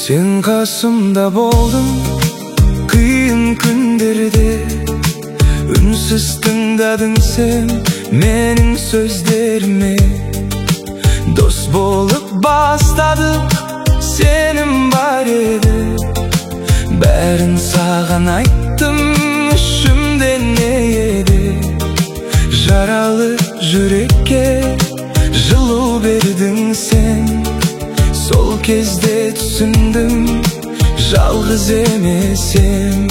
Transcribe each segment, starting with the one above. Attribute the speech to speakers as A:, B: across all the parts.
A: Sen kasımda boldun kıyın künderde, ünsüz tıngadın sen menin sözlerimi. Dost bolup bastadım senin barede, bärin sagan ayttımüşümde neyedi. Jaralı yürekке жылу бердin sen, sol kezde түсіндім жалғыз емесем.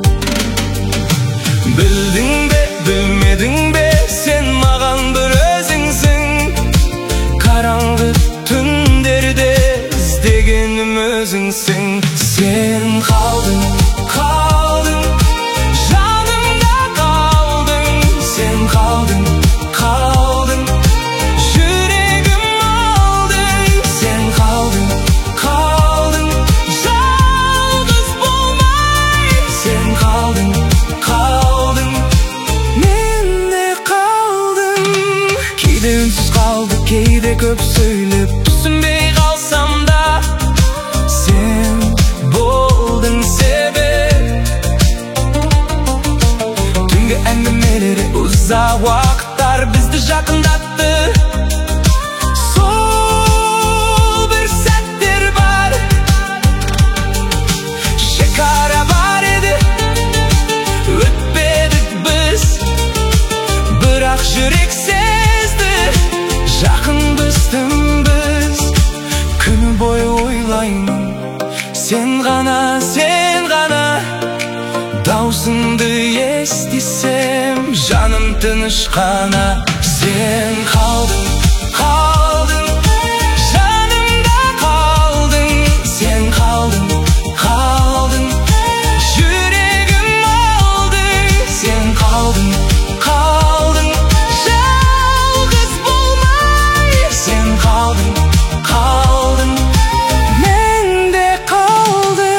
A: Білдің бе, білмедің бе, сен маған бір өзіңсің. Қараңғы түндерде іздегенім өзіңсің. Сен қалдың, қалдың, жанымда қалдың. Сен қалдың, қалдың, жүрегім алдың. Сен қалдың, қалдың, жалғыз болмай. Сен қалдың, қалдың, мен де қалдым. Кейде үнсіз қалды, кейде көп сөйлеп түсінбей қалсам да, сен болдың себеп. Түнгі әңгімелері ұзақ уақыттар бізді жақындатты. Сол бір сәттер бар, шекара бар еді, өтпедік біз, бірақ жүрек сезді жақынбыздың біз. Күні бойы ойлаймын сен ғана, даусыңды естисем жаным тыныш қана. Сен қалдың, қалдың, жанымда қалдың. Сен қалдың, қалдың, жүрегім алдың. Сен қалдың, қалдың, жалғыз болмай. Сен қалдың, қалдың, мен де қалдым.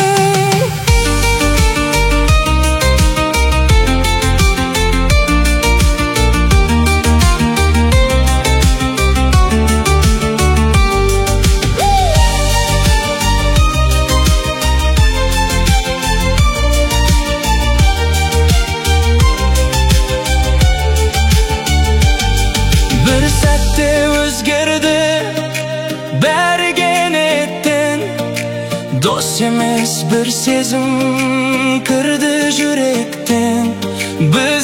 A: Bir sәтте өзгерді бәрі кенеттен. Дос емес бір сезім кірді жүректен.